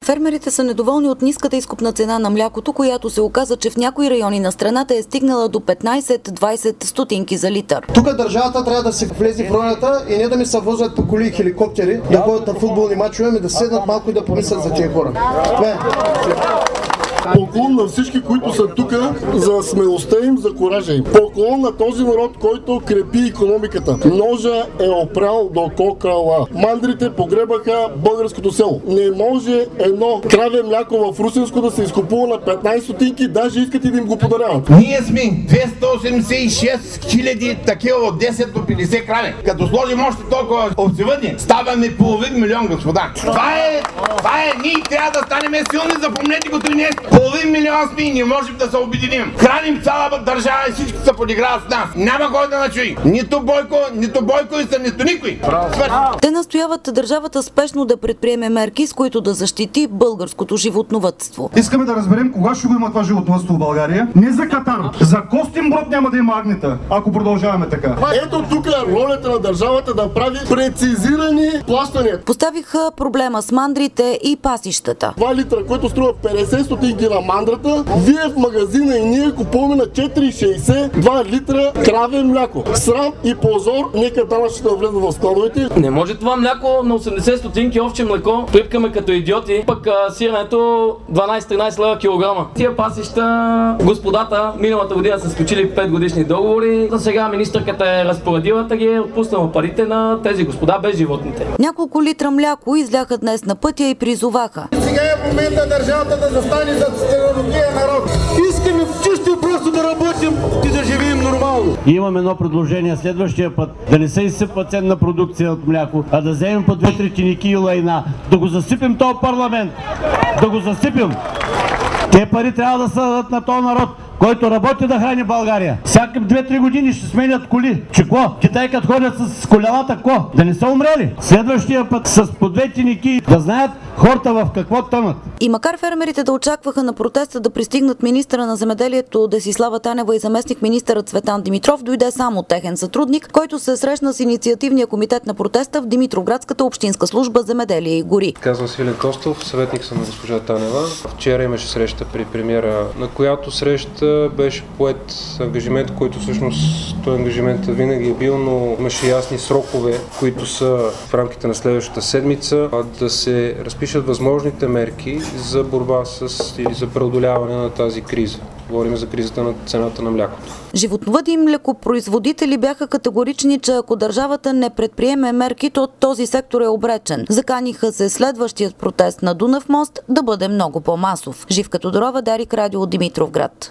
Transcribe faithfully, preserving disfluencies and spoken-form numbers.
Фермерите са недоволни от ниската изкупна цена на млякото, която се оказа, че в някои райони на страната е стигнала до петнайсет-двайсет стотинки за литър. Тук държавата трябва да се влезе в ролята и не да ми се возят по коли и хеликоптери, да ходят на футболни мачове, ами да седнат малко и да помислят за тези хора. Това е. Поклон на всички, които са тук, за смелостта им, за коража им. Поклон на този народ, който крепи икономиката. Ножа е опрял до кокала. Мандрите погребаха българското село. Не може едно краве мляко в Русинско да се изкупува на петнайсет стотинки, даже искат и да им го подаряват. Ние сме двеста осемдесет и шест хиляди такива от десет до петдесет крави. Като сложим още толкова овцевъдни, ставаме половин милион, господа. Това е, това е, ние трябва да станем силни, запомнете го това нещо. Половин милион сме и не можем да се обединим. Храним цяла държава и всички се подиграват с нас. Няма кой да начуи. Нито Бойко, нито Бойко и са, нито никой. Те настояват държавата спешно да предприеме мерки, с които да защити българското животновъдство. Искаме да разберем кога ще го има това животновъдство в България. Не за Катар. За Костинброд няма да има агнета, ако продължаваме така. Ето тук е ролята на държавата да прави прецизирани плащания. Поставиха проблема с мандрите и пасищата. два литра, който струва петдесет стотинки на мандрата, вие в магазина и ние купуваме на четири шейсет два литра краве мляко. Срам и позор, нека данъчните да влезат в складовете. Не може това мляко на осемдесет стотинки овче млеко, припкаме като идиоти, пък а, сиренето дванайсет-тринайсет лева килограма. Тия пасища, господата миналата година са сключили пет годишни договори, за сега министърката е разпоредила да ги е отпуснала парите на тези господа без животните. Няколко литра мляко изляха днес на пътя и призоваха. Сега е момента държавата да застане за стереотипния народ. Искаме чисто и просто да работим и да живеем нормално. И имаме едно предложение следващия път да не се изсипва ценна продукция от мляко, а да вземем по две трети и лайна, да го засипем този парламент, да го засипем. Те пари трябва да се дадат на този народ, който работи да храни България. Всяка две-три години ще сменят коли. Че ко? Китай като ходят с колелата, ко? Да не са умрели. Следващия път с по две тиники да знаят хората в какво тънат. И макар фермерите да очакваха на протеста да пристигнат министъра на земеделието Десислава Танева и заместник министъра Цветан Димитров, дойде само техен сътрудник, който се срещна с инициативния комитет на протеста в Димитровградската общинска служба земеделие и гори. Казвам Свилен Костов, съветник съм на госпожа Танева. Вчера имаше среща при премиера, на която среща беше поет ангажимент, който всъщност този ангажимент винаги е бил, но имаше ясни срокове, които са в рамките на следващата седмица, да се разпишат възможните мерки за борба с или за преодоляване на тази криза. Говорим за кризата на цената на млякото. Животновъди и млекопроизводители бяха категорични, че ако държавата не предприеме мерки, то този сектор е обречен. Заканиха се следващият протест на Дунав мост да бъде много по-масов. Живка Тодорова, Дарик Радио, Димитровград.